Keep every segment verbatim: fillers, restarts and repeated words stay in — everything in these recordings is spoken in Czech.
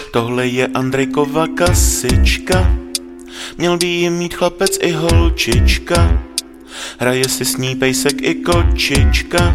Tohle je Andrejkova kasička, měl by jí mít chlapec i holčička, hraje si s ní pejsek i kočička.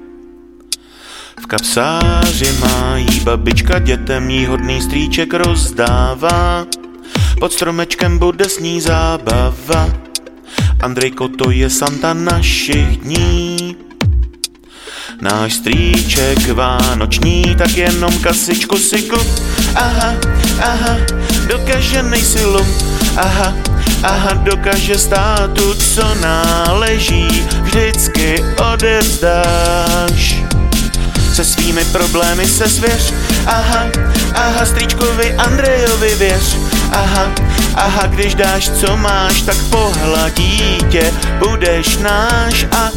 V kapsáři má jí babička, dětem jí hodný strýček rozdává, pod stromečkem bude s ní zábava. Andrejko, to je Santa našich dní, náš strýček vánoční, tak jenom kasičku si kup. Aha, aha, dokáže nejsi lum. Aha, aha, dokáže státu, co náleží, vždycky odevzdáš. Se svými problémy se svěř. Aha, aha, strýčkovi Andrejovi věř. Aha, aha, když dáš, co máš, tak pohladí tě, budeš náš. A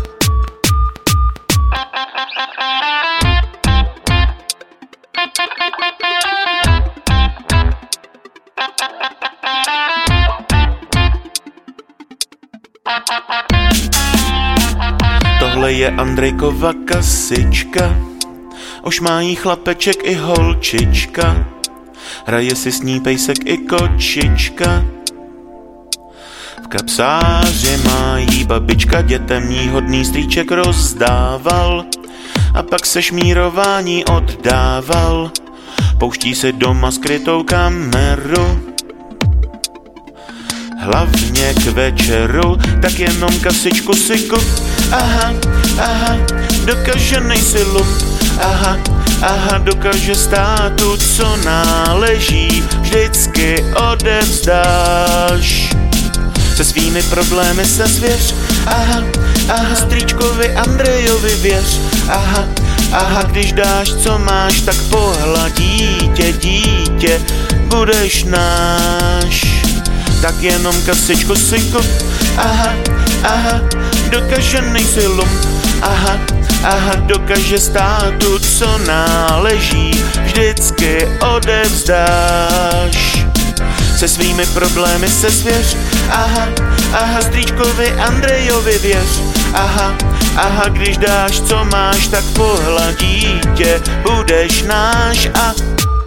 tohle je Andrejkova kasička, už má jí chlapeček i holčička, hraje si s ní pejsek i kočička. V kapsáři má jí babička, dětem jí hodný strýček rozdával, a pak se šmírování oddával. Pouští si doma skrytou kameru, hlavně k večeru, tak jenom kasičku si kup. Aha, aha, dokáže nejsi lum. Aha, aha, dokáže státu, co náleží, vždycky odevzdáš. Se svými problémy se svěř. Aha, aha, strýčkovi Andrejovi věř. Aha, aha, když dáš, co máš, tak pohladí tě, dítě, budeš náš. Tak jenom kasičku si kup. Aha, aha, dokáže nejsi lum. Aha, aha, dokáže státu, co náleží, vždycky odevzdáš. Se svými problémy se svěř. Aha, aha, strýčkovi Andrejovi věř. Aha, aha, když dáš, co máš, tak pohladí tě, budeš náš. A